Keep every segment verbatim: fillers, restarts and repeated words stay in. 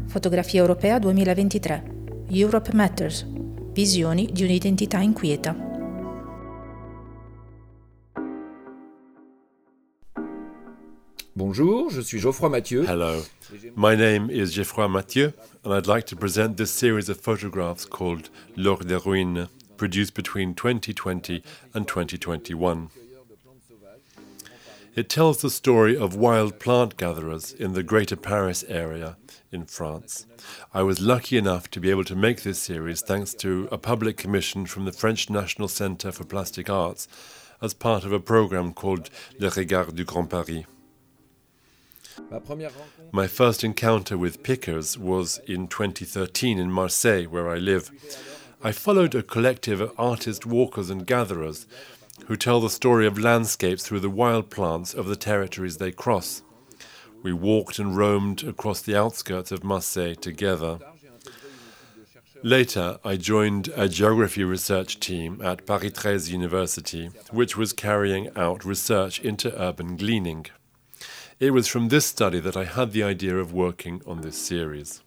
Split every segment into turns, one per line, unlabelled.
Fotografia Europea duemilaventitré. Europe Matters. Visioni di un'identità inquieta.
Bonjour, je suis Geoffroy Mathieu.
Hello, my name is Geoffroy Mathieu, and I'd like to present this series of photographs called L'Or des Ruines, produced between twenty twenty and twenty twenty-one. It tells the story of wild plant gatherers in the Greater Paris area in France. I was lucky enough to be able to make this series thanks to a public commission from the French National Centre for Plastic Arts as part of a program called Les Regards du Grand Paris. My first encounter with pickers was in twenty thirteen in Marseille, where I live. I followed a collective of artist walkers and gatherers who tell the story of landscapes through the wild plants of the territories they cross. We walked and roamed across the outskirts of Marseille together. Later, I joined a geography research team at Paris treize University, which was carrying out research into urban gleaning. It was from this study that I had the idea of working on this series.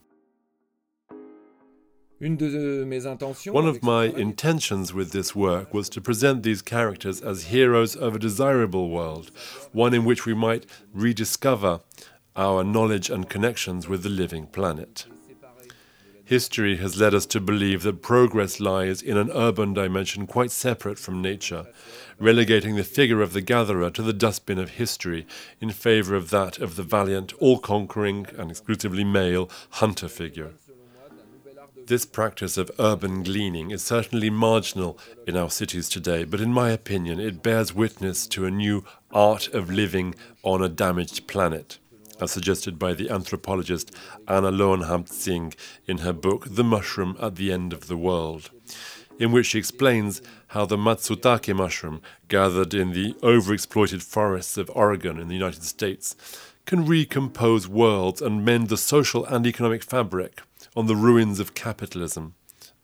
One of my intentions with this work was to present these characters as heroes of a desirable world, one in which we might rediscover our knowledge and connections with the living planet. History has led us to believe that progress lies in an urban dimension quite separate from nature, relegating the figure of the gatherer to the dustbin of history in favor of that of the valiant, all-conquering and exclusively male hunter figure. This practice of urban gleaning is certainly marginal in our cities today, but in my opinion it bears witness to a new art of living on a damaged planet, as suggested by the anthropologist Anna Lowenhaupt-Singh in her book The Mushroom at the End of the World, in which she explains how the Matsutake mushroom, gathered in the overexploited forests of Oregon in the United States, can recompose worlds and mend the social and economic fabric on the ruins of capitalism.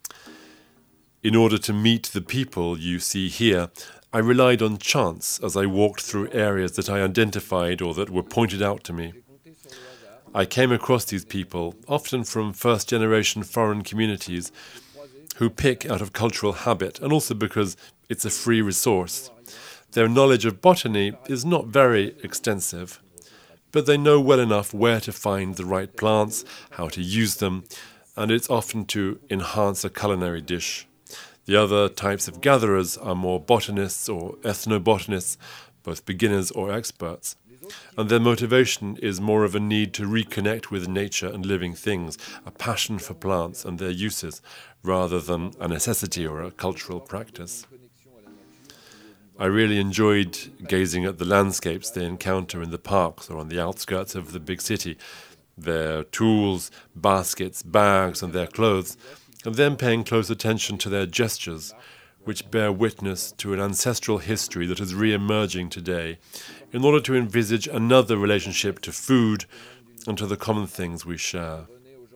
In order to meet the people you see here, I relied on chance as I walked through areas that I identified or that were pointed out to me. I came across these people, often from first-generation foreign communities, who pick out of cultural habit and also because it's a free resource. Their knowledge of botany is not very extensive, but they know well enough where to find the right plants, how to use them, and it's often to enhance a culinary dish. The other types of gatherers are more botanists or ethnobotanists, both beginners or experts, and their motivation is more of a need to reconnect with nature and living things, a passion for plants and their uses, rather than a necessity or a cultural practice. I really enjoyed gazing at the landscapes they encounter in the parks or on the outskirts of the big city, their tools, baskets, bags, and their clothes, and then paying close attention to their gestures, which bear witness to an ancestral history that is re-emerging today, in order to envisage another relationship to food and to the common things we share.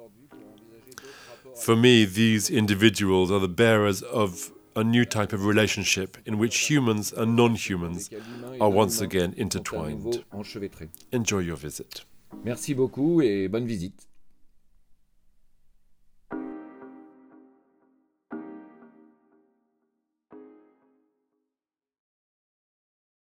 For me, these individuals are the bearers of a new type of relationship in which humans and non-humans are once again intertwined. Enjoy your visit.
Merci beaucoup et bonne visite.